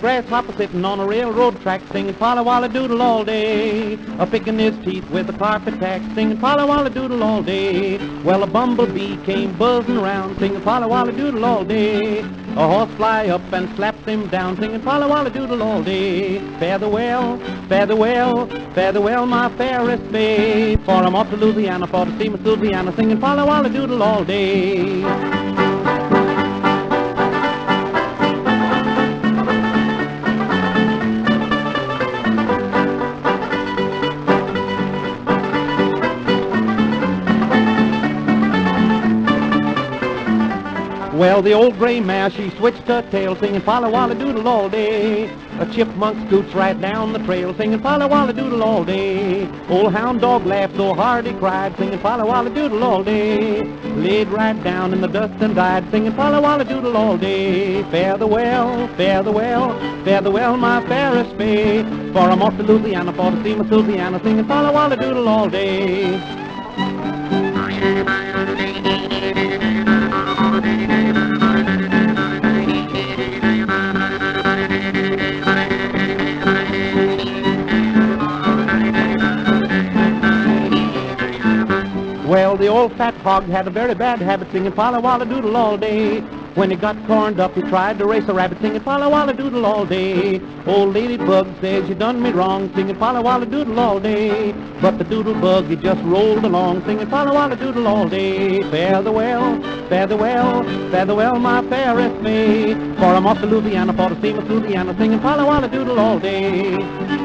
grasshopper sitting on a railroad track singing Polly Wolly Doodle all day, picking his teeth with a carpet tack singing Polly Wolly Doodle all day. Well, a bumblebee came buzzing around singing Polly Wolly Doodle all day. A horse fly up and slapped him down singing Polly Wolly Doodle all day. Fare thee well, fare thee well, fare thee well, my fairest babe, for I'm off to Louisiana for to see Miss Louisiana singing Polly Wolly Doodle all day. Well, the old gray mare, she switched her tail, singing Polly Wolly Doodle all day. A chipmunk scoots right down the trail, singing Polly Wolly Doodle all day. Old hound dog laughed so hard he cried, singing Polly Wolly Doodle all day. Laid right down in the dust and died, singing Polly Wolly Doodle all day. Fare thee well, fare thee well, fare thee well, my fairest babe, for I'm off to Louisiana for to see Miss Louisiana singing Polly Wolly Doodle all day. Well, the old fat hog had a very bad habit singing Polly Wolly Doodle all day. When he got corned up, he tried to race a rabbit singing Polly Wolly Doodle all day. Old ladybug says you done me wrong singing Polly Wolly Doodle all day. But the doodle bug, he just rolled along singing Polly Wolly Doodle all day. Fare thee well, fare thee well, fare thee well, my fairest babe, for I'm off to Louisiana for to see Miss Louisiana singing Polly Wolly Doodle all day.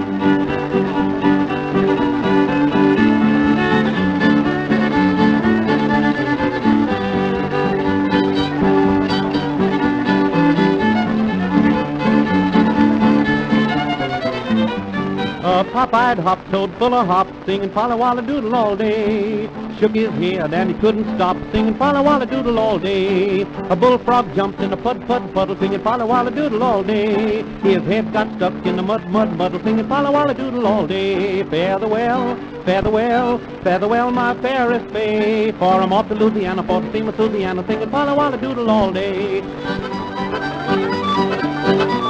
A pop-eyed hop-toad full of hop, singing Polly Wolly Doodle all day. Shook his head and he couldn't stop, singing Polly Wolly Doodle all day. A bullfrog jumped in a puddle, singing Polly Wolly Doodle all day. His head got stuck in the muddle, singing Polly Wolly Doodle all day. Fare thee well, fare thee well, fare thee well, my fairest babe, for I'm off to Louisiana for to see Miss Louisiana singing Polly Wolly Doodle all day.